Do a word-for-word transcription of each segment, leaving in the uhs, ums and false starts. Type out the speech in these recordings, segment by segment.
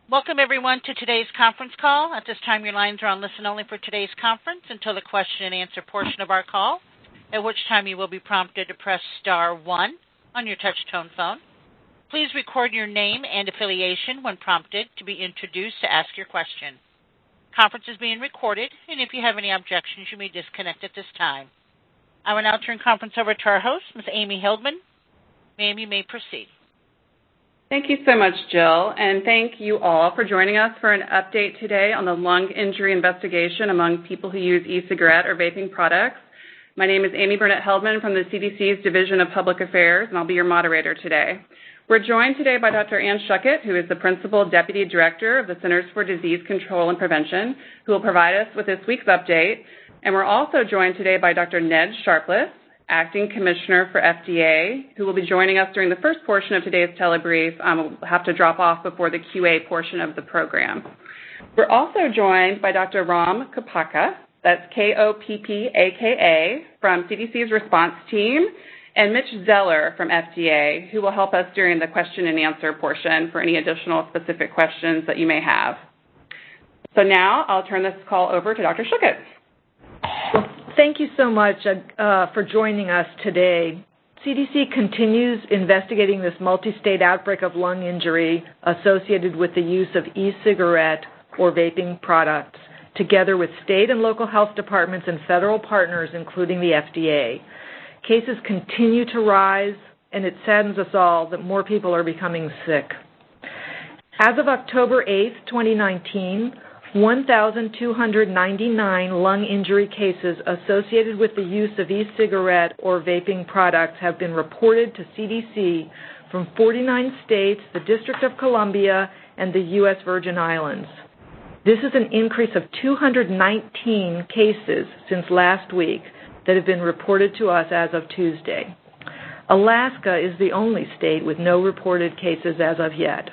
Welcome, everyone, to today's conference call. At this time, your lines are on listen only for today's conference until the question and answer portion of our call, at which time you will be prompted to press star one on your touch-tone phone. Please record your name and affiliation when prompted to be introduced to ask your question. Conference is being recorded, and if you have any objections, you may disconnect at this time. I will now turn conference over to our host, Miz Amy Hildman. Ma'am, you may proceed. Thank you so much, Jill, and thank you all for joining us for an update today on the lung injury investigation among people who use e-cigarette or vaping products. My name is Amy Burnett Heldman from the C D C's Division of Public Affairs, and I'll be your moderator today. We're joined today by Doctor Ann Schuchat, who is the Principal Deputy Director of the Centers for Disease Control and Prevention, who will provide us with this week's update. And we're also joined today by Doctor Ned Sharpless, Acting Commissioner for F D A, who will be joining us during the first portion of today's telebrief. Um, we'll have to drop off before the Q A portion of the program. We're also joined by Doctor Ram Kopaka, that's K O P P A K A, from C D C's response team, and Mitch Zeller from F D A, who will help us during the question and answer portion for any additional specific questions that you may have. So now I'll turn this call over to Doctor Schuchat. Well, thank you so much uh, for joining us today. C D C continues investigating this multi-state outbreak of lung injury associated with the use of e-cigarette or vaping products, together with state and local health departments and federal partners, including the F D A. Cases continue to rise, and it saddens us all that more people are becoming sick. As of October eighth, twenty nineteen, one thousand two hundred ninety-nine lung injury cases associated with the use of e-cigarette or vaping products have been reported to C D C from forty-nine states, the District of Columbia, and the U S Virgin Islands. This is an increase of two hundred nineteen cases since last week that have been reported to us as of Tuesday. Alaska is the only state with no reported cases as of yet.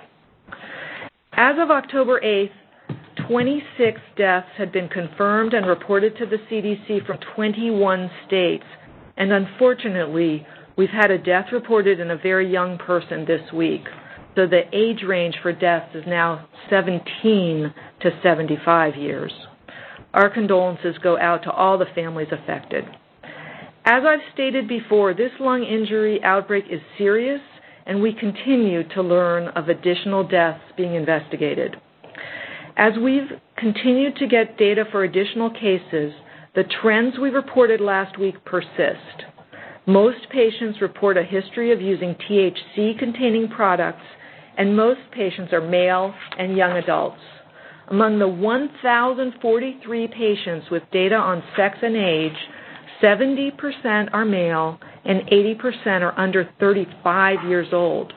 As of October eighth, twenty-six deaths had been confirmed and reported to the C D C from twenty-one states, and unfortunately, we've had a death reported in a very young person this week. So the age range for deaths is now seventeen to seventy-five years. Our condolences go out to all the families affected. As I've stated before, this lung injury outbreak is serious, and we continue to learn of additional deaths being investigated. As we've continued to get data for additional cases, the trends we reported last week persist. Most patients report a history of using T H C-containing products, and most patients are male and young adults. Among the one thousand forty-three patients with data on sex and age, seventy percent are male and eighty percent are under thirty-five years old.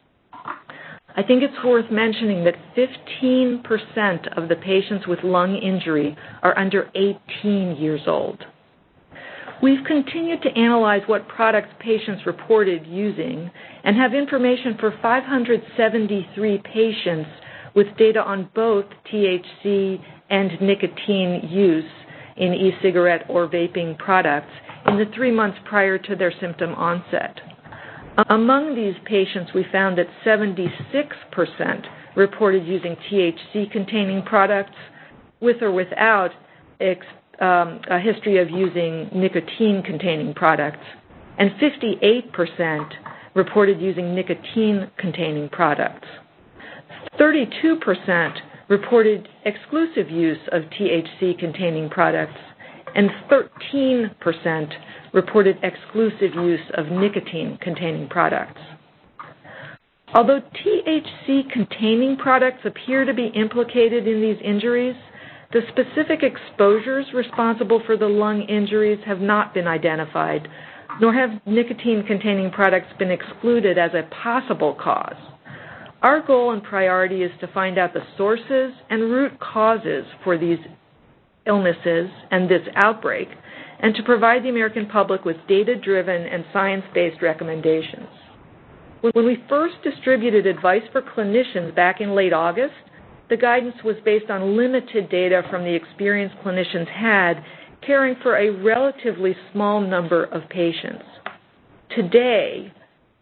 I think it's worth mentioning that fifteen percent of the patients with lung injury are under eighteen years old. We've continued to analyze what products patients reported using and have information for five hundred seventy-three patients with data on both T H C and nicotine use in e-cigarette or vaping products in the three months prior to their symptom onset. Among these patients, we found that seventy-six percent reported using T H C-containing products with or without ex, um, a history of using nicotine-containing products, and fifty-eight percent reported using nicotine-containing products. thirty-two percent reported exclusive use of T H C-containing products, and thirteen percent reported exclusive use of nicotine-containing products. Although T H C-containing products appear to be implicated in these injuries, the specific exposures responsible for the lung injuries have not been identified, nor have nicotine-containing products been excluded as a possible cause. Our goal and priority is to find out the sources and root causes for these illnesses and this outbreak, and to provide the American public with data-driven and science-based recommendations. When we first distributed advice for clinicians back in late August, the guidance was based on limited data from the experience clinicians had caring for a relatively small number of patients. Today,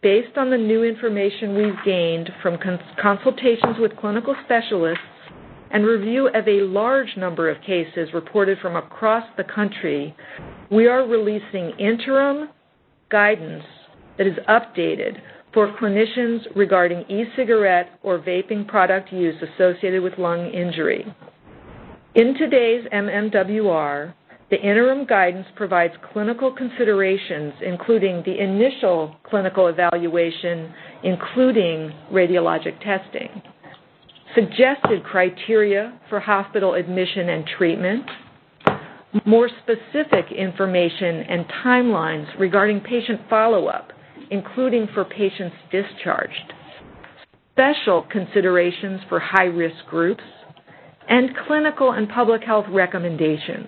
based on the new information we've gained from cons- consultations with clinical specialists and review of a large number of cases reported from across the country, we are releasing interim guidance that is updated for clinicians regarding e-cigarette or vaping product use associated with lung injury. In today's M M W R, the interim guidance provides clinical considerations, including the initial clinical evaluation, including radiologic testing, suggested criteria for hospital admission and treatment, more specific information and timelines regarding patient follow-up, including for patients discharged, special considerations for high-risk groups, and clinical and public health recommendations.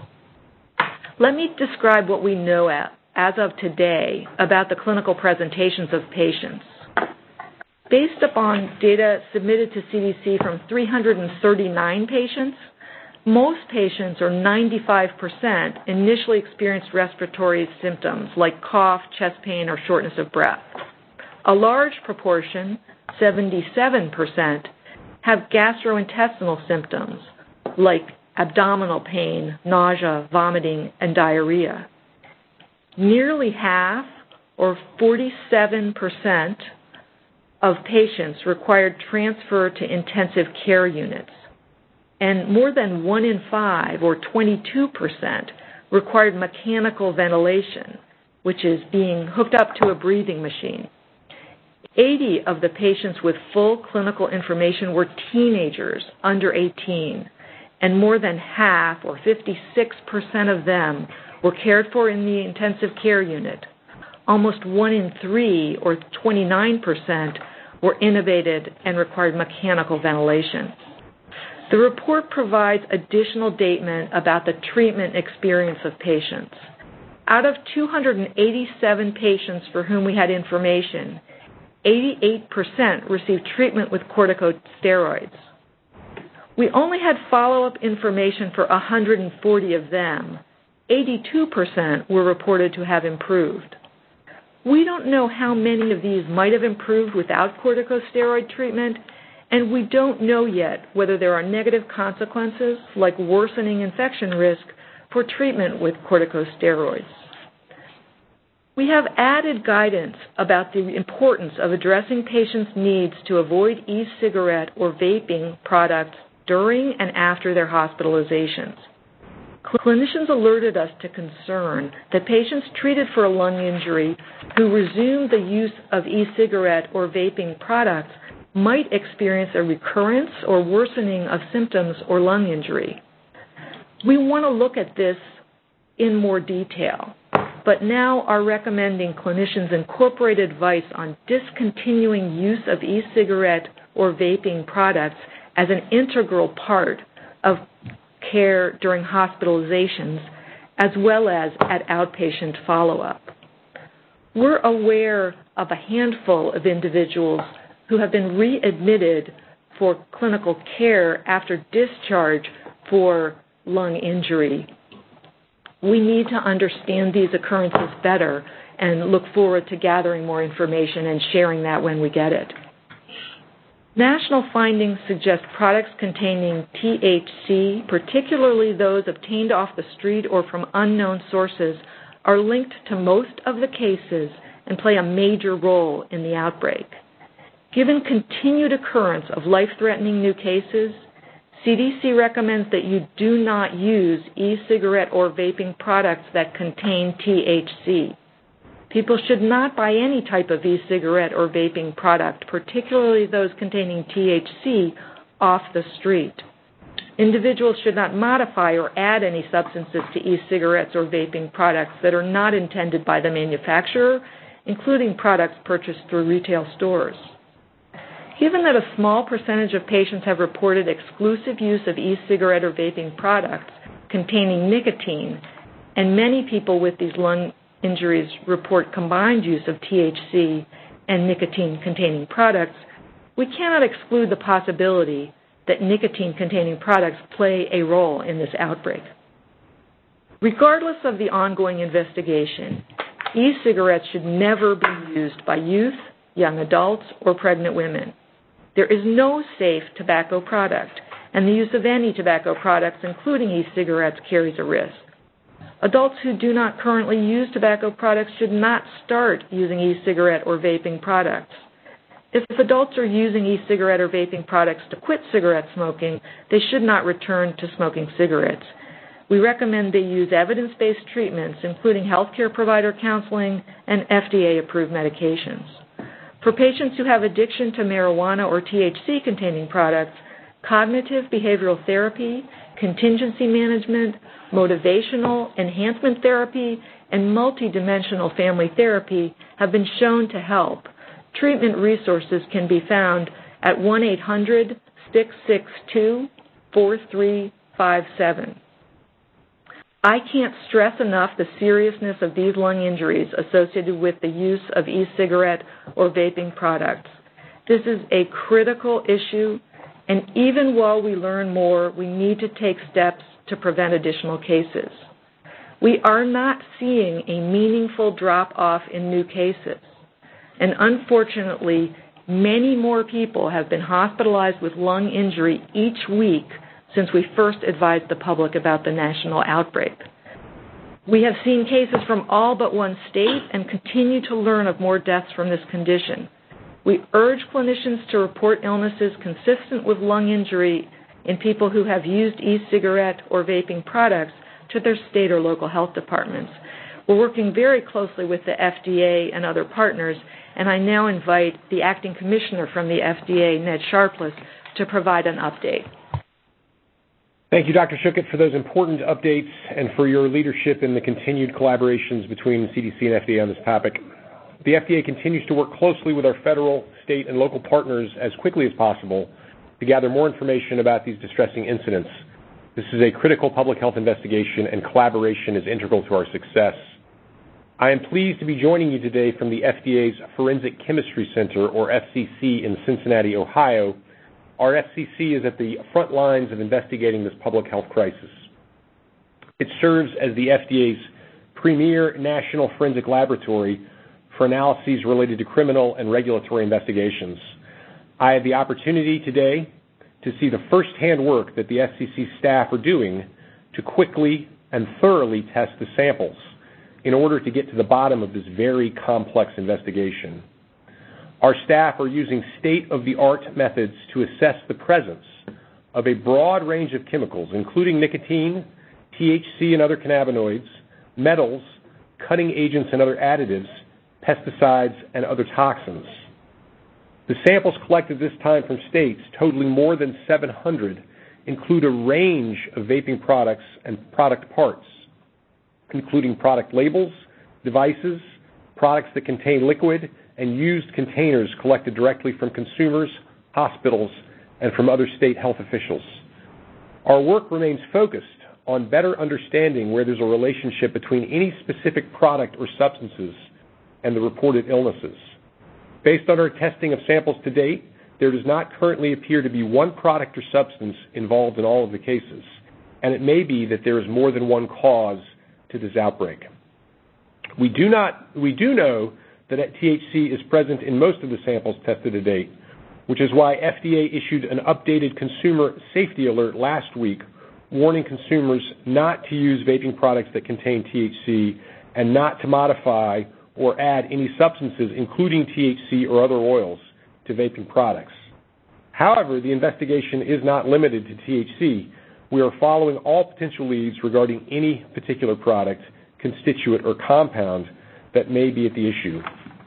Let me describe what we know as of today about the clinical presentations of patients. Based upon data submitted to C D C from three hundred thirty-nine patients, most patients, or ninety-five percent, initially experienced respiratory symptoms like cough, chest pain, or shortness of breath. A large proportion, seventy-seven percent, have gastrointestinal symptoms like abdominal pain, nausea, vomiting, and diarrhea. Nearly half, or forty-seven percent, of patients required transfer to intensive care units, and more than one in five, or twenty-two percent, required mechanical ventilation, which is being hooked up to a breathing machine. eighty of the patients with full clinical information were teenagers under eighteen, and more than half, or fifty-six percent of them, were cared for in the intensive care unit. Almost one in three, or twenty-nine percent, were intubated and required mechanical ventilation. The report provides additional data about the treatment experience of patients. Out of two hundred eighty-seven patients for whom we had information, eighty-eight percent received treatment with corticosteroids. We only had follow-up information for one hundred forty of them. eighty-two percent were reported to have improved. We don't know how many of these might have improved without corticosteroid treatment, and we don't know yet whether there are negative consequences, like worsening infection risk, for treatment with corticosteroids. We have added guidance about the importance of addressing patients' needs to avoid e-cigarette or vaping products during and after their hospitalizations. Clinicians alerted us to concern that patients treated for a lung injury who resumed the use of e-cigarette or vaping products might experience a recurrence or worsening of symptoms or lung injury. We want to look at this in more detail, but now are recommending clinicians incorporate advice on discontinuing use of e-cigarette or vaping products as an integral part of care during hospitalizations, as well as at outpatient follow-up. We're aware of a handful of individuals who have been readmitted for clinical care after discharge for lung injury. We need to understand these occurrences better and look forward to gathering more information and sharing that when we get it. National findings suggest products containing T H C, particularly those obtained off the street or from unknown sources, are linked to most of the cases and play a major role in the outbreak. Given continued occurrence of life-threatening new cases, C D C recommends that you do not use e-cigarette or vaping products that contain T H C. People should not buy any type of e-cigarette or vaping product, particularly those containing T H C, off the street. Individuals should not modify or add any substances to e-cigarettes or vaping products that are not intended by the manufacturer, including products purchased through retail stores. Given that a small percentage of patients have reported exclusive use of e-cigarette or vaping products containing nicotine, and many people with these lung injuries report combined use of T H C and nicotine-containing products, we cannot exclude the possibility that nicotine-containing products play a role in this outbreak. Regardless of the ongoing investigation, E-cigarettes should never be used by youth, young adults, or pregnant women. There is no safe tobacco product, and the use of any tobacco products, including e-cigarettes, carries a risk. Adults who do not currently use tobacco products should not start using e-cigarette or vaping products. If adults are using e-cigarette or vaping products to quit cigarette smoking, they should not return to smoking cigarettes. We recommend they use evidence-based treatments, including healthcare provider counseling and F D A-approved medications. For patients who have addiction to marijuana or T H C-containing products, cognitive behavioral therapy, contingency management, motivational enhancement therapy, and multidimensional family therapy have been shown to help. Treatment resources can be found at one eight hundred, six six two, four three five seven. I can't stress enough the seriousness of these lung injuries associated with the use of e-cigarette or vaping products. This is a critical issue, and even while we learn more, we need to take steps to prevent additional cases. We are not seeing a meaningful drop-off in new cases, and unfortunately, many more people have been hospitalized with lung injury each week since we first advised the public about the national outbreak. We have seen cases from all but one state and continue to learn of more deaths from this condition. We urge clinicians to report illnesses consistent with lung injury in people who have used e-cigarette or vaping products to their state or local health departments. We're working very closely with the F D A and other partners, and I now invite the acting commissioner from the F D A, Ned Sharpless, to provide an update. Thank you, Doctor Schuchat, for those important updates and for your leadership in the continued collaborations between C D C and F D A on this topic. The F D A continues to work closely with our federal, state, and local partners as quickly as possible to gather more information about these distressing incidents. This is a critical public health investigation, and collaboration is integral to our success. I am pleased to be joining you today from the F D A's Forensic Chemistry Center, or F C C, in Cincinnati, Ohio. Our F C C is at the front lines of investigating this public health crisis. It serves as the F D A's premier national forensic laboratory for analyses related to criminal and regulatory investigations. I have the opportunity today to see the firsthand work that the F C C staff are doing to quickly and thoroughly test the samples in order to get to the bottom of this very complex investigation. Our staff are using state-of-the-art methods to assess the presence of a broad range of chemicals, including nicotine, T H C and other cannabinoids, metals, cutting agents and other additives, pesticides, and other toxins. The samples collected this time from states, totaling more than seven hundred, include a range of vaping products and product parts, including product labels, devices, products that contain liquid, and used containers collected directly from consumers, hospitals, and from other state health officials. Our work remains focused on better understanding where there's a relationship between any specific product or substances and the reported illnesses. Based on our testing of samples to date, there does not currently appear to be one product or substance involved in all of the cases, and it may be that there is more than one cause to this outbreak. We do not, we do know that T H C is present in most of the samples tested to date, which is why F D A issued an updated consumer safety alert last week, warning consumers not to use vaping products that contain T H C and not to modify or add any substances, including T H C or other oils, to vaping products. However, the investigation is not limited to T H C. We are following all potential leads regarding any particular product, constituent, or compound that may be at the issue.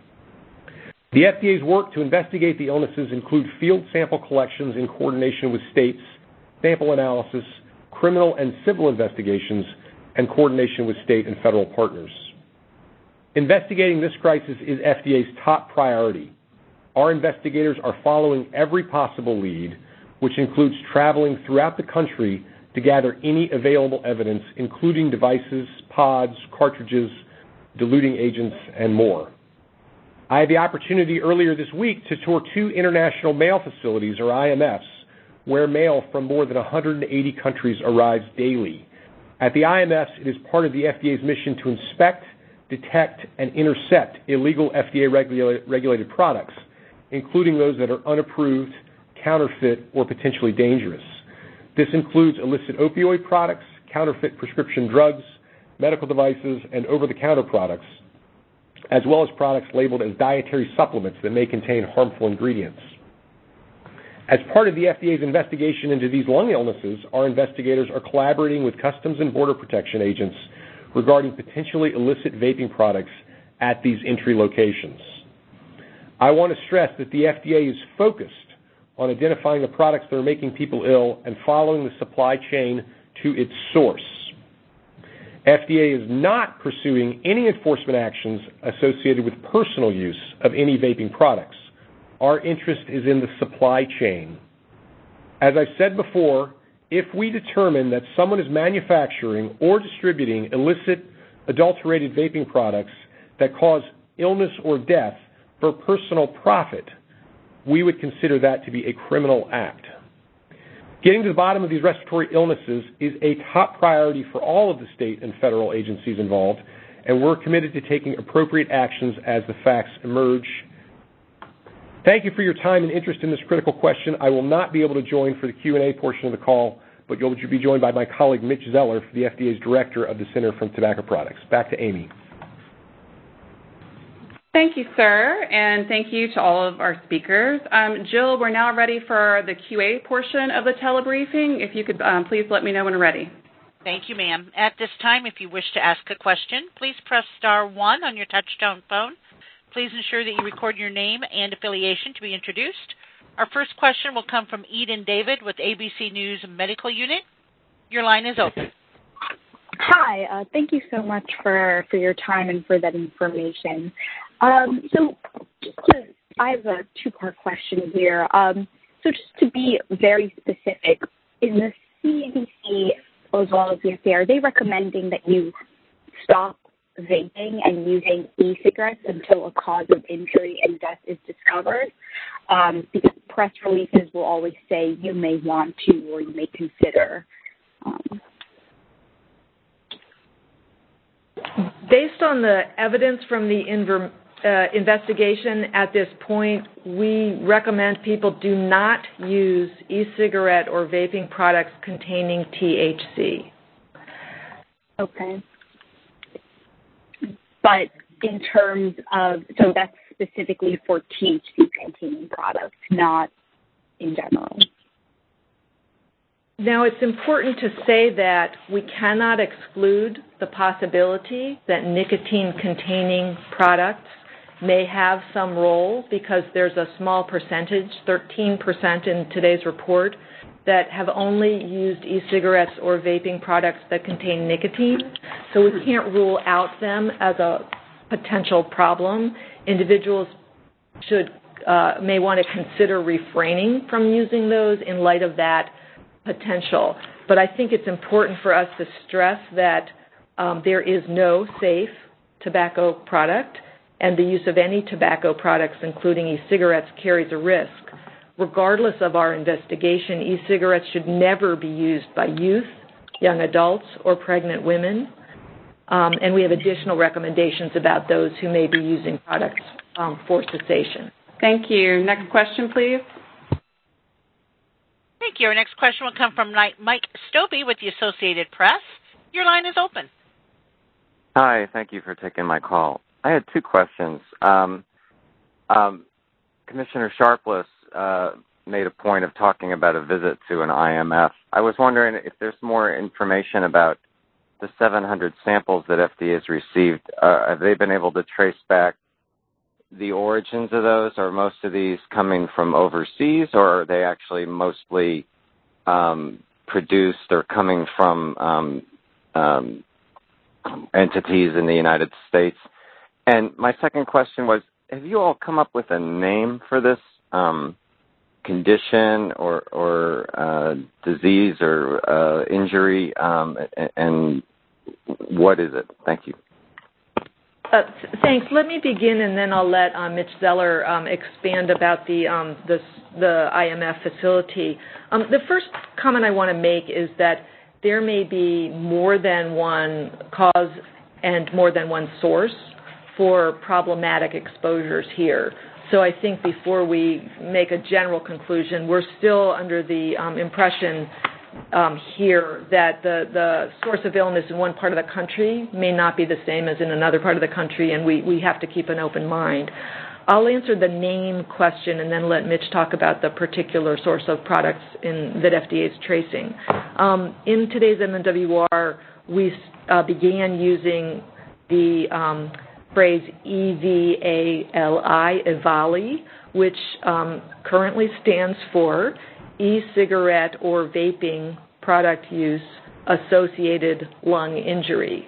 The F D A's work to investigate the illnesses include field sample collections in coordination with states, sample analysis, criminal and civil investigations, and coordination with state and federal partners. Investigating this crisis is F D A's top priority. Our investigators are following every possible lead, which includes traveling throughout the country to gather any available evidence, including devices, pods, cartridges, diluting agents, and more. I had the opportunity earlier this week to tour two international mail facilities, or I M Fs, where mail from more than one hundred eighty countries arrives daily. At the I M Fs, it is part of the F D A's mission to inspect, detect, and intercept illegal F D A-regulated products, including those that are unapproved, counterfeit, or potentially dangerous. This includes illicit opioid products, counterfeit prescription drugs, medical devices, and over-the-counter products, as well as products labeled as dietary supplements that may contain harmful ingredients. As part of the F D A's investigation into these lung illnesses, our investigators are collaborating with Customs and Border Protection agents regarding potentially illicit vaping products at these entry locations. I want to stress that the F D A is focused on identifying the products that are making people ill and following the supply chain to its source. F D A is not pursuing any enforcement actions associated with personal use of any vaping products. Our interest is in the supply chain. As I've said before, if we determine that someone is manufacturing or distributing illicit, adulterated vaping products that cause illness or death for personal profit, we would consider that to be a criminal act. Getting to the bottom of these respiratory illnesses is a top priority for all of the state and federal agencies involved, and we're committed to taking appropriate actions as the facts emerge. Thank you for your time and interest in this critical question. I will not be able to join for the Q and A portion of the call, but you'll be joined by my colleague Mitch Zeller, the F D A's Director of the Center for Tobacco Products. Back to Amy. Thank you, sir, and thank you to all of our speakers. Um, Jill, we're now ready for the Q and A portion of the telebriefing. If you could um, please let me know when we're ready. Thank you, ma'am. At this time, if you wish to ask a question, please press star one on your touch-tone phone. Please ensure that you record your name and affiliation to be introduced. Our first question will come from Eden David with A B C News Medical Unit. Your line is open. Hi. Uh, thank you so much for, for your time and for that information. Um, so just to, I have a two-part question here. Um, so just to be very specific, in the C D C as well as the F D A, are they recommending that you stop vaping and using e-cigarettes until a cause of injury and death is discovered? Um, because press releases will always say you may want to or you may consider. Um, Based on the evidence from the inver- uh, investigation at this point, we recommend people do not use e-cigarette or vaping products containing T H C. Okay. But in terms of, so that's specifically for T H C-containing products, not in general. Now, it's important to say that we cannot exclude the possibility that nicotine-containing products may have some role, because there's a small percentage, thirteen percent in today's report, that have only used e-cigarettes or vaping products that contain nicotine. So we can't rule out them as a potential problem. Individuals should uh, may want to consider refraining from using those in light of that potential. But I think it's important for us to stress that um, there is no safe tobacco product, and the use of any tobacco products, including e-cigarettes, carries a risk. Regardless of our investigation, e-cigarettes should never be used by youth, young adults, or pregnant women. Um, and we have additional recommendations about those who may be using products um, for cessation. Thank you. Next question, please. Thank you. Our next question will come from Mike Stobbe with the Associated Press. Your line is open. Hi. Thank you for taking my call. I had two questions. Um, um, Commissioner Sharpless uh, made a point of talking about a visit to an I M F. I was wondering if there's more information about the seven hundred samples that F D A has received. Uh, have they been able to trace back the origins of those? Are most of these coming from overseas, or are they actually mostly um, produced or coming from um, um, entities in the United States? And my second question was, have you all come up with a name for this um, condition or, or uh, disease or uh, injury, um, and, and what is it? Thank you. Uh, thanks. Let me begin, and then I'll let um, Mitch Zeller um, expand about the, um, the the I M F facility. Um, the first comment I want to make is that there may be more than one cause and more than one source for problematic exposures here. So I think before we make a general conclusion, we're still under the um, impression um, here that the, the source of illness in one part of the country may not be the same as in another part of the country, and we, we have to keep an open mind. I'll answer the name question and then let Mitch talk about the particular source of products in, that F D A is tracing. Um, in today's M N W R, we uh, began using the um, phrase E V A L I, EVALI, which um, currently stands for e-cigarette or vaping product use associated lung injury.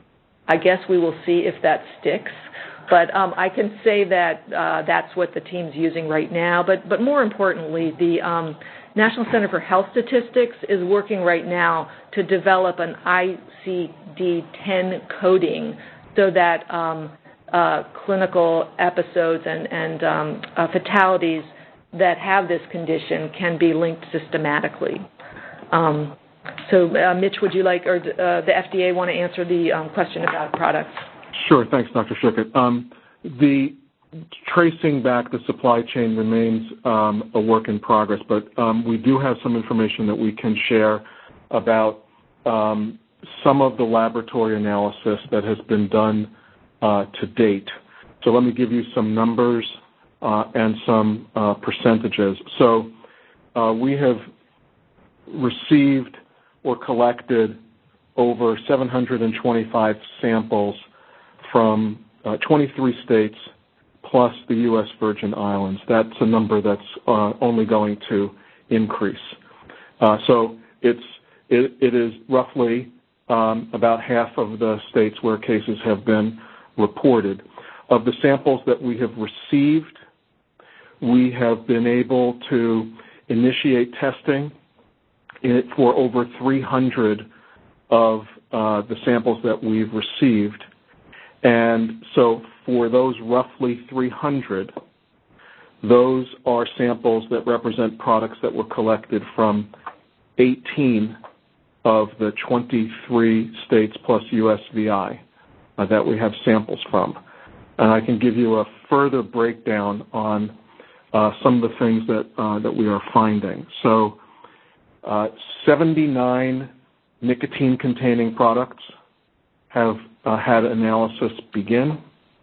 I guess we will see if that sticks, but um, I can say that uh, that's what the team's using right now. But, but more importantly, the um, National Center for Health Statistics is working right now to develop an I C D ten coding so that um, uh, clinical episodes and, and um, uh, fatalities that have this condition can be linked systematically. Um, so, uh, Mitch, would you like, or uh, the F D A want to answer the um, question about products? Sure. Thanks, Doctor Schuchat. Um, the tracing back the supply chain remains um, a work in progress, but um, we do have some information that we can share about um, some of the laboratory analysis that has been done uh, to date. So let me give you some numbers uh, and some uh, percentages. So uh, we have received or collected over seven hundred twenty-five samples from uh, twenty-three states plus the U S Virgin Islands. That's a number that's uh, only going to increase. Uh, so it's it, it is roughly um, about half of the states where cases have been reported. Of the samples that we have received, we have been able to initiate testing for over three hundred of uh, the samples that we've received. And so for those roughly three hundred, those are samples that represent products that were collected from eighteen of the twenty-three states plus U S V I uh, that we have samples from. And I can give you a further breakdown on uh, some of the things that, uh, that we are finding. So uh, seventy-nine nicotine-containing products have uh, had analysis begin.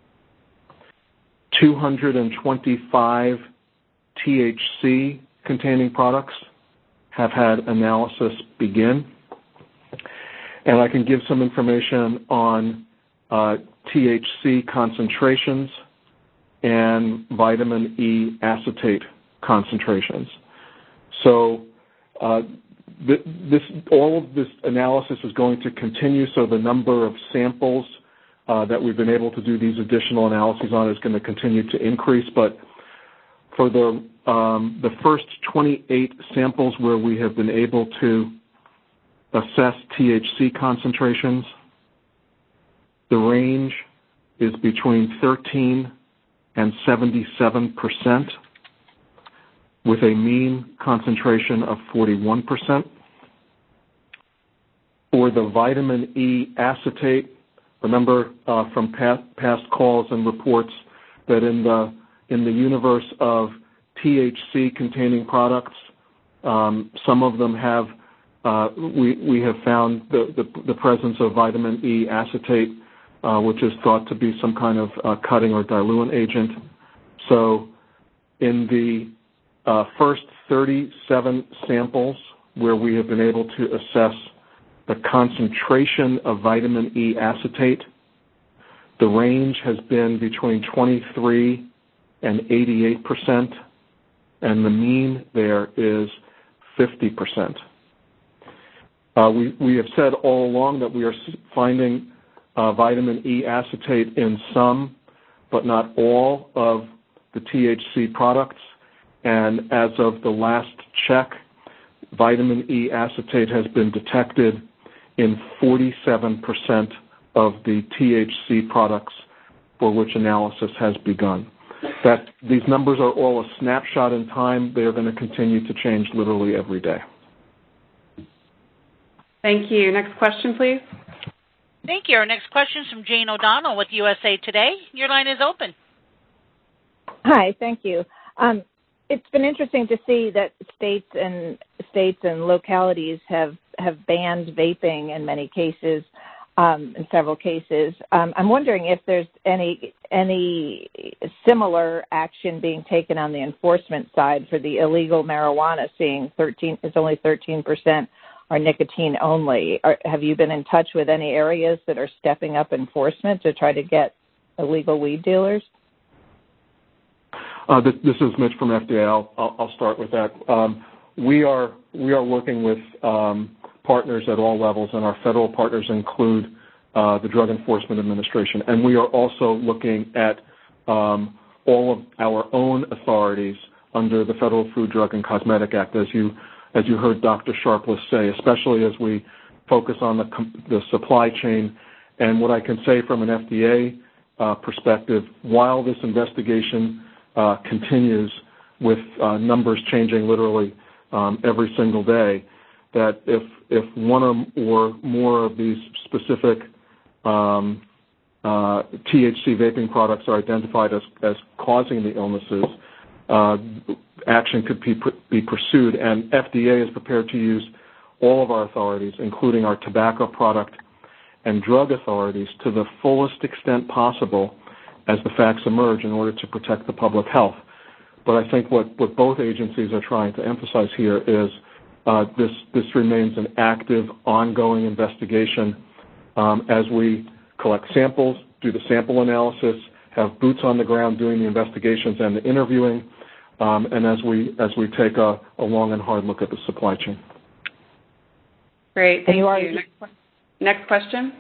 two hundred twenty-five T H C-containing products have had analysis begin. And I can give some information on uh, T H C concentrations and vitamin E acetate concentrations. So uh, th- this, all of this analysis is going to continue, so the number of samples uh, that we've been able to do these additional analyses on is going to continue to increase. But for the, um, the first twenty-eight samples where we have been able to assess T H C concentrations, the range is between thirteen and seventy-seven percent, with a mean concentration of forty-one percent. For the vitamin E acetate, remember uh, from past, past calls and reports that in the in the universe of T H C-containing products, um, some of them have uh, we we have found the, the the presence of vitamin E acetate, uh, which is thought to be some kind of uh, cutting or diluent agent. So in the uh, first thirty-seven samples where we have been able to assess the concentration of vitamin E acetate, the range has been between twenty-three and eighty-eight percent, and the mean there is fifty percent. Uh, we, we have said all along that we are finding uh, vitamin E acetate in some, but not all, of the T H C products. And as of the last check, vitamin E acetate has been detected in forty-seven percent of the T H C products for which analysis has begun. That these numbers are all a snapshot in time. They are going to continue to change literally every day. Thank you. Next question, please. Thank you. Our next question is from Jane O'Donnell with U S A Today. Your line is open. Hi, thank you. Um, it's been interesting to see that states and states and localities have, have banned vaping in many cases, um, in several cases. Um, I'm wondering if there's any any similar action being taken on the enforcement side for the illegal marijuana, seeing thirteen it's only thirteen percent are nicotine only. Are, have you been in touch with any areas that are stepping up enforcement to try to get illegal weed dealers? Uh, this, this is Mitch from F D A. I'll, I'll, I'll start with that. Um, we are we are working with um, partners at all levels, and our federal partners include uh, the Drug Enforcement Administration. And we are also looking at um, all of our own authorities under the Federal Food, Drug, and Cosmetic Act, as you as you heard Doctor Sharpless say, especially as we focus on the the supply chain. And what I can say from an F D A uh, perspective, while this investigation Uh, continues with uh, numbers changing literally um, every single day, that if if one or more of these specific um, uh, T H C vaping products are identified as, as causing the illnesses, uh, action could be, be pursued. And F D A is prepared to use all of our authorities, including our tobacco product and drug authorities, to the fullest extent possible as the facts emerge in order to protect the public health. But I think what, what both agencies are trying to emphasize here is uh, this, this remains an active, ongoing investigation um, as we collect samples, do the sample analysis, have boots on the ground doing the investigations and the interviewing, um, and as we, as we take a, a long and hard look at the supply chain. Great. Thank you. you. Next, next question.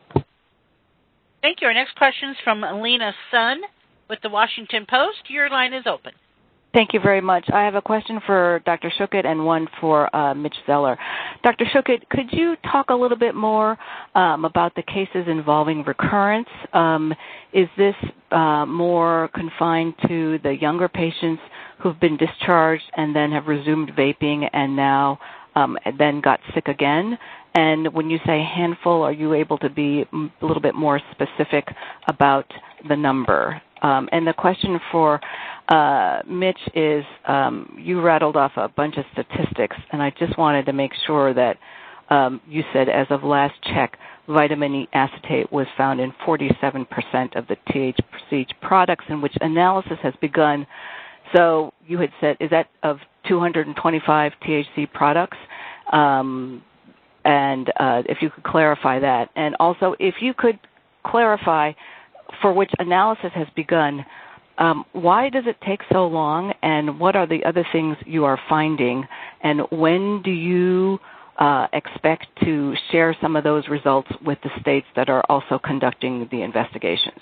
Thank you. Our next question is from Lena Sun with the Washington Post. Your line is open. Thank you very much. I have a question for Doctor Schuchat and one for uh, Mitch Zeller. Doctor Schuchat, could you talk a little bit more um, about the cases involving recurrence? Um, is this uh, more confined to the younger patients who've been discharged and then have resumed vaping and now um, then got sick again? And when you say handful, are you able to be a little bit more specific about the number? Um, and the question for uh, Mitch is, um, you rattled off a bunch of statistics, and I just wanted to make sure that um, you said, as of last check, vitamin E acetate was found in forty-seven percent of the T H C products in which analysis has begun. So you had said, is that of two hundred twenty-five T H C products? Um, And uh, if you could clarify that. And also, if you could clarify for which analysis has begun, um, why does it take so long, and what are the other things you are finding, and when do you uh, expect to share some of those results with the states that are also conducting the investigations?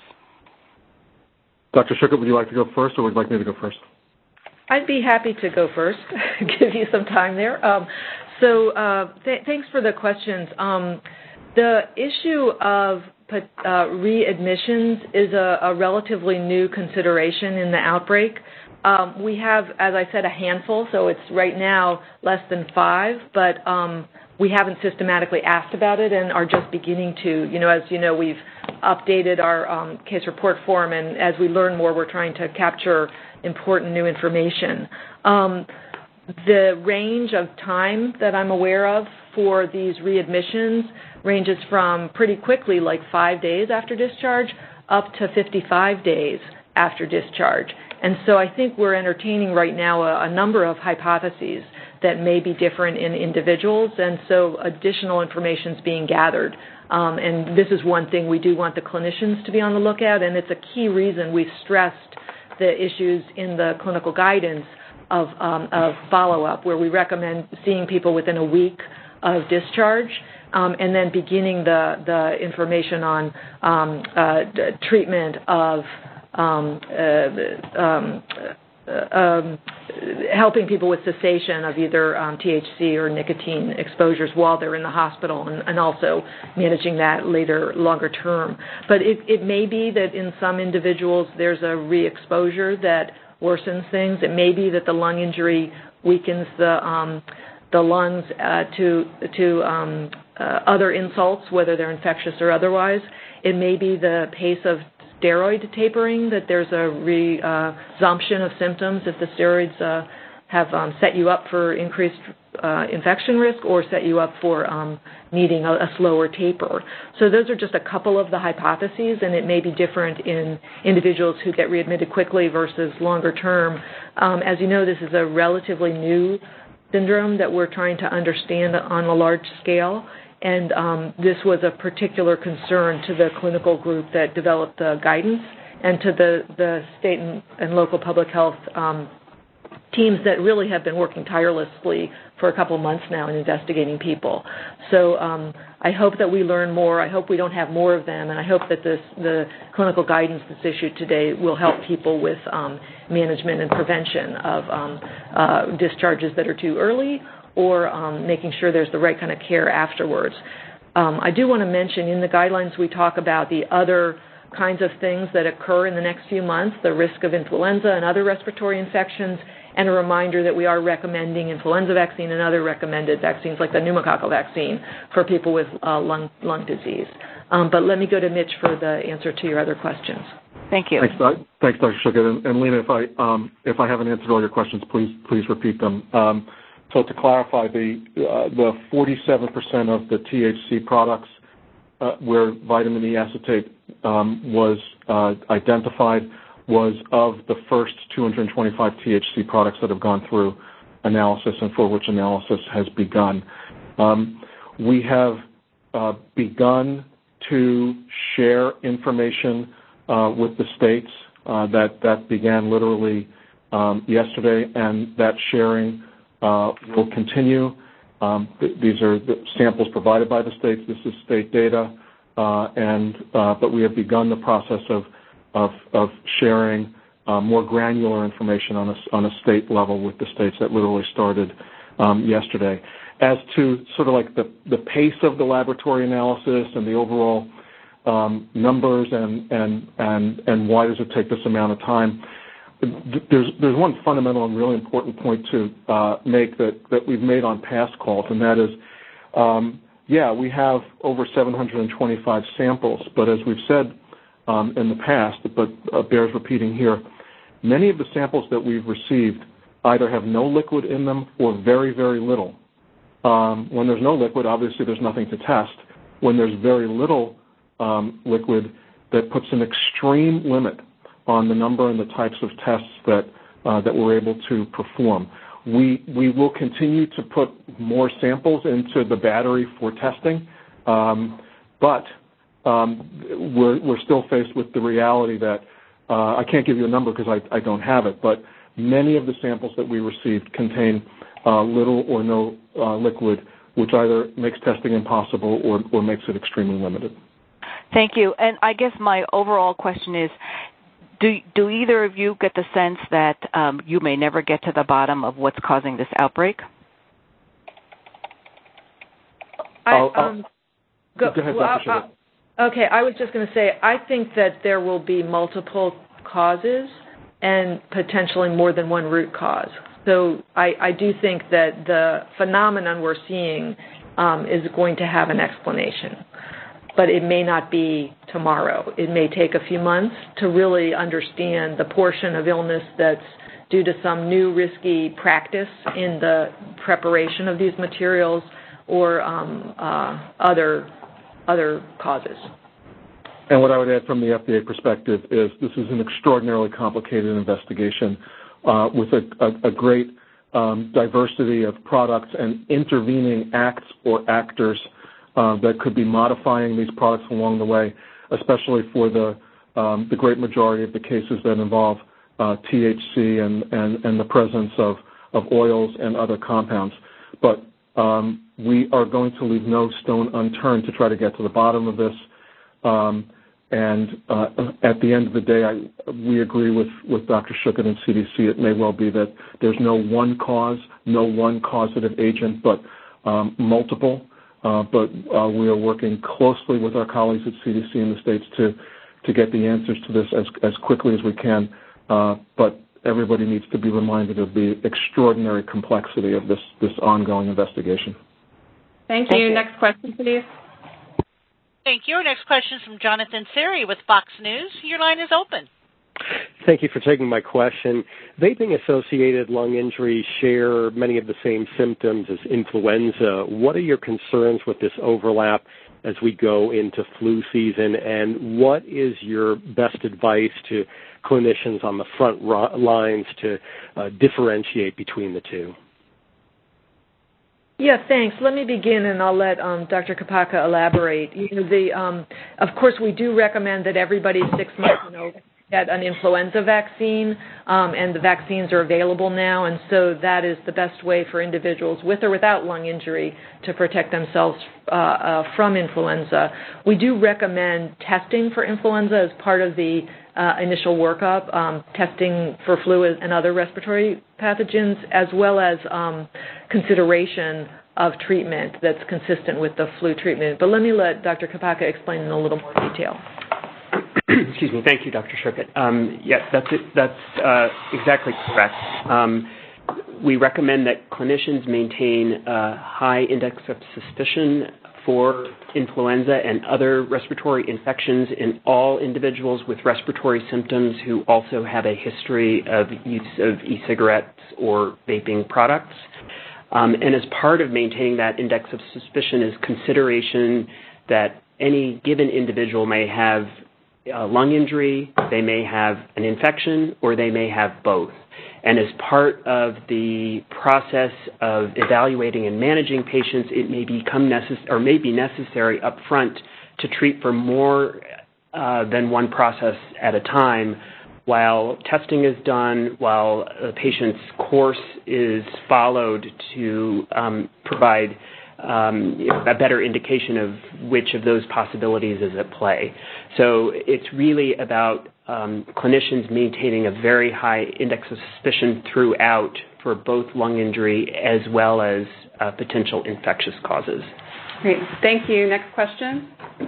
Doctor Schuchat, would you like to go first, or would you like me to go first? I'd be happy to go first, give you some time there. Um, so uh, th- thanks for the questions. Um, the issue of uh, readmissions is a, a relatively new consideration in the outbreak. Um, we have, as I said, a handful, so it's right now less than five, but um, we haven't systematically asked about it and are just beginning to. You know, as you know, we've updated our um, case report form, and as we learn more, we're trying to capture important new information. Um, the range of time that I'm aware of for these readmissions ranges from pretty quickly, like five days after discharge, up to fifty-five days after discharge. And so I think we're entertaining right now a, a number of hypotheses that may be different in individuals, and so additional information is being gathered. Um, and this is one thing we do want the clinicians to be on the lookout, and it's a key reason we've stressed the issues in the clinical guidance of, um, of follow-up, where we recommend seeing people within a week of discharge, um, and then beginning the, the information on um, uh, treatment of um, uh, um, uh, um, helping people with cessation of either um, T H C or nicotine exposures while they're in the hospital, and, and also managing that later, longer term. But it, it may be that in some individuals there's a re-exposure that worsens things. It may be that the lung injury weakens the um, the lungs uh, to to um, uh, other insults, whether they're infectious or otherwise. It may be the pace of steroid tapering, that there's a resumption of symptoms if the steroids uh, have um, set you up for increased uh, infection risk or set you up for um, needing a, a slower taper. So those are just a couple of the hypotheses, and it may be different in individuals who get readmitted quickly versus longer term. Um, as you know, this is a relatively new syndrome that we're trying to understand on a large scale, and um, this was a particular concern to the clinical group that developed the guidance and to the, the state and, and local public health um, teams that really have been working tirelessly for a couple months now in investigating people. So um, I hope that we learn more. I hope we don't have more of them, and I hope that this, the clinical guidance that's issued today will help people with um, management and prevention of um, uh, discharges that are too early, or um, making sure there's the right kind of care afterwards. Um, I do want to mention in the guidelines we talk about the other kinds of things that occur in the next few months, the risk of influenza and other respiratory infections, and a reminder that we are recommending influenza vaccine and other recommended vaccines like the pneumococcal vaccine for people with uh, lung, lung disease. Um, but let me go to Mitch for the answer to your other questions. Thank you. Thanks, Thanks Doctor Shuckett. And, and Lena, if I um, if I haven't answered all your questions, please please repeat them. Um, so to clarify, the uh, the forty-seven percent of the T H C products uh, where vitamin E acetate um, was uh, identified was of the first two hundred twenty-five T H C products that have gone through analysis and for which analysis has begun. Um, we have uh, begun to share information uh, with the states. Uh, that, that began literally um, yesterday, and that sharing uh, will continue. Um, th- these are the samples provided by the states. This is state data, uh, and uh, but we have begun the process of of, of sharing uh, more granular information on a, on a state level with the states. That literally started um, yesterday. As to sort of like the, the pace of the laboratory analysis and the overall um, numbers and, and, and, and why does it take this amount of time, there's, there's one fundamental and really important point to uh, make that, that we've made on past calls, and that is, um, yeah, we have over seven hundred twenty-five samples, but as we've said Um, in the past, but uh, bears repeating here, many of the samples that we've received either have no liquid in them or very, very little. Um, when there's no liquid, obviously there's nothing to test. When there's very little um, liquid, that puts an extreme limit on the number and the types of tests that uh, that we're able to perform. We we will continue to put more samples into the battery for testing, um, but Um, we're, we're still faced with the reality that uh, I can't give you a number because I, I don't have it, but many of the samples that we received contain uh, little or no uh, liquid, which either makes testing impossible or, or makes it extremely limited. Thank you. And I guess my overall question is, do, do either of you get the sense that um, you may never get to the bottom of what's causing this outbreak? I, um, go, go ahead, Doctor Well, Okay, I was just going to say, I think that there will be multiple causes and potentially more than one root cause. So I, I do think that the phenomenon we're seeing um, is going to have an explanation, but it may not be tomorrow. It may take a few months to really understand the portion of illness that's due to some new risky practice in the preparation of these materials or um, uh, other other causes. And what I would add from the F D A perspective is this is an extraordinarily complicated investigation uh, with a, a, a great um, diversity of products and intervening acts or actors uh, that could be modifying these products along the way, especially for the, um, the great majority of the cases that involve uh, T H C and, and, and the presence of, of oils and other compounds. But um, we are going to leave no stone unturned to try to get to the bottom of this. Um, and uh, at the end of the day, I, we agree with, with Doctor Shuckett and C D C. It may well be that there's no one cause, no one causative agent, but um, multiple. Uh, but uh, we are working closely with our colleagues at C D C in the states to, to get the answers to this as, as quickly as we can. Uh, but everybody needs to be reminded of the extraordinary complexity of this, this ongoing investigation. Thank you. Thank you. Next question, please. Thank you. Our next question is from Jonathan Siri with Fox News. Your line is open. Thank you for taking my question. Vaping-associated lung injuries share many of the same symptoms as influenza. What are your concerns with this overlap as we go into flu season, and what is your best advice to clinicians on the front ro- lines to uh, differentiate between the two? Yeah, thanks. Let me begin, and I'll let um, Doctor Kopacka elaborate. You know, the, um, of course, we do recommend that everybody six months and over get an influenza vaccine, um, and the vaccines are available now, and so that is the best way for individuals with or without lung injury to protect themselves uh, uh, from influenza. We do recommend testing for influenza as part of the uh, initial workup, um, testing for flu and other respiratory pathogens, as well as um, consideration of treatment that's consistent with the flu treatment. But let me let Doctor Kopacka explain in a little more detail. Excuse me. Thank you, Doctor Schuchat. Um, yes, that's it. That's uh, exactly correct. Um, we recommend that clinicians maintain a high index of suspicion for influenza and other respiratory infections in all individuals with respiratory symptoms who also have a history of use of e-cigarettes or vaping products. Um, and as part of maintaining that index of suspicion is consideration that any given individual may have a lung injury, they may have an infection, or they may have both. And as part of the process of evaluating and managing patients, it may become necess- or may be necessary up front to treat for more uh, than one process at a time while testing is done, while the patient's course is followed to um, provide Um, a better indication of which of those possibilities is at play. So it's really about um, clinicians maintaining a very high index of suspicion throughout for both lung injury as well as uh, potential infectious causes. Great. Thank you. Next question.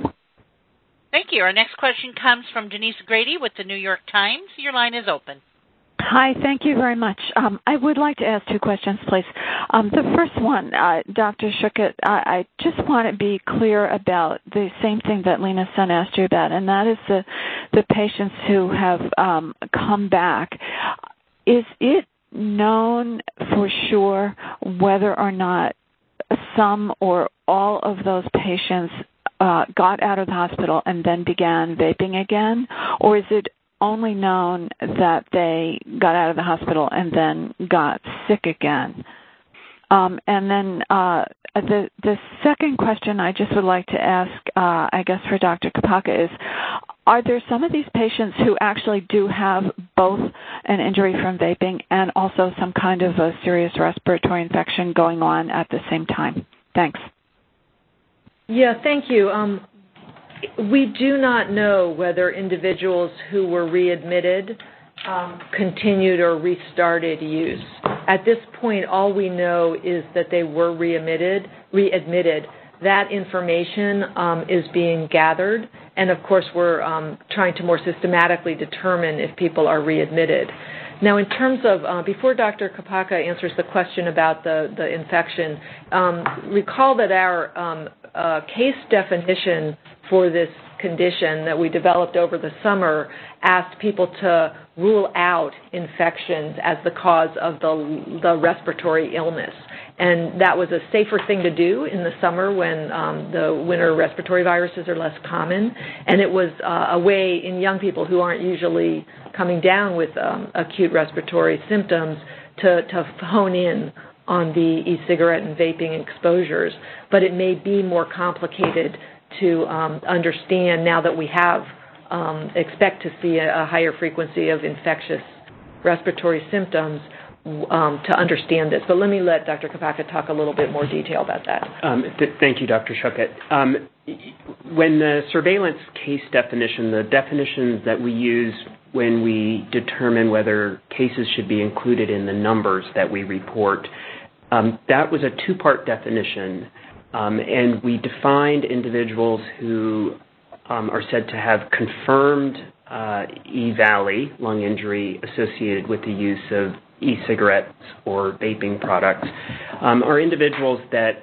Thank you. Our next question comes from Denise Grady with the New York Times. Your line is open. Hi, thank you very much. Um, I would like to ask two questions, please. Um, the first one, uh, Doctor Schuchat, I, I just want to be clear about the same thing that Lena Sun asked you about, and that is the, the patients who have um, come back. Is it known for sure whether or not some or all of those patients uh, got out of the hospital and then began vaping again, or is it only known that they got out of the hospital and then got sick again? Um, and then uh, the the second question I just would like to ask, uh, I guess for Doctor Kopacka, is are there some of these patients who actually do have both an injury from vaping and also some kind of a serious respiratory infection going on at the same time? Thanks. Yeah, thank you. Um, We do not know whether individuals who were readmitted um, continued or restarted use. At this point, all we know is that they were readmitted. readmitted. That information um, is being gathered, and of course we're um, trying to more systematically determine if people are readmitted. Now, in terms of, uh, before Doctor Kopacka answers the question about the, the infection, um, recall that our um, uh, case definition for this condition that we developed over the summer asked people to rule out infections as the cause of the, the respiratory illness. And that was a safer thing to do in the summer when um, the winter respiratory viruses are less common. And it was uh, a way in young people who aren't usually coming down with um, acute respiratory symptoms to, to hone in on the e-cigarette and vaping exposures. But it may be more complicated to um, understand now that we have um, expect to see a, a higher frequency of infectious respiratory symptoms um, to understand this. But let me let Doctor Kopacka talk a little bit more detail about that. Um, th- thank you, Doctor Schuchat. Um, when the surveillance case definition, the definitions that we use when we determine whether cases should be included in the numbers that we report, um, that was a two-part definition. Um, and we defined individuals who um, are said to have confirmed uh, E-Valley, lung injury associated with the use of e-cigarettes or vaping products, um, are individuals that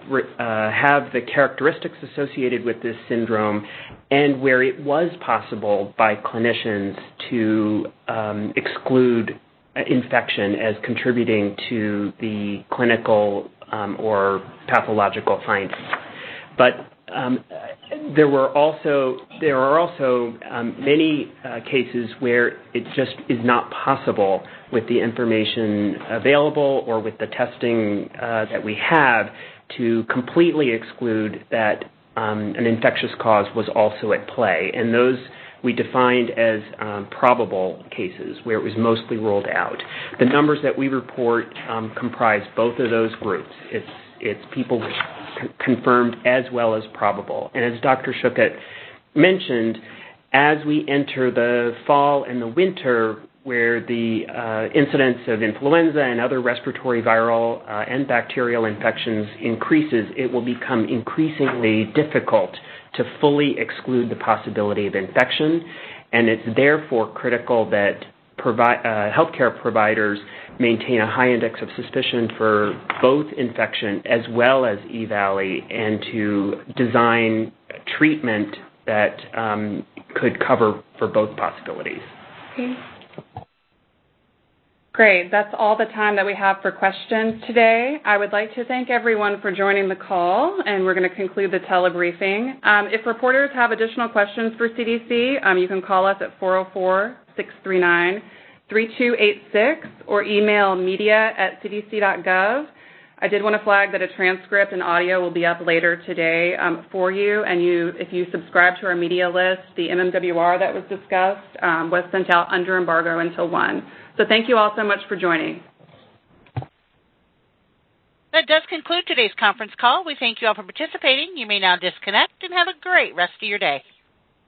uh, have the characteristics associated with this syndrome, and where it was possible by clinicians to um, exclude infection as contributing to the clinical um, or pathological findings. But um, there were also there are also um, many uh, cases where it just is not possible with the information available or with the testing uh, that we have to completely exclude that um, an infectious cause was also at play. And those we defined as um, probable cases where it was mostly ruled out. The numbers that we report um, comprise both of those groups. It's, it's people c- confirmed as well as probable. And as Doctor Schuchat mentioned, as we enter the fall and the winter, where the uh, incidence of influenza and other respiratory viral uh, and bacterial infections increases, it will become increasingly difficult to fully exclude the possibility of infection, and it's therefore critical that provi- uh, healthcare providers maintain a high index of suspicion for both infection as well as E. valley, and to design treatment that um, could cover for both possibilities. Okay. Great. That's all the time that we have for questions today. I would like to thank everyone for joining the call, and we're going to conclude the telebriefing. Um, if reporters have additional questions for C D C, um, you can call us at four oh four, six three nine, three two eight six or email media at c d c dot gov. I did want to flag that a transcript and audio will be up later today um, for you, and you, if you subscribe to our media list, the M M W R that was discussed um, was sent out under embargo until one. So thank you all so much for joining. That does conclude today's conference call. We thank you all for participating. You may now disconnect and have a great rest of your day.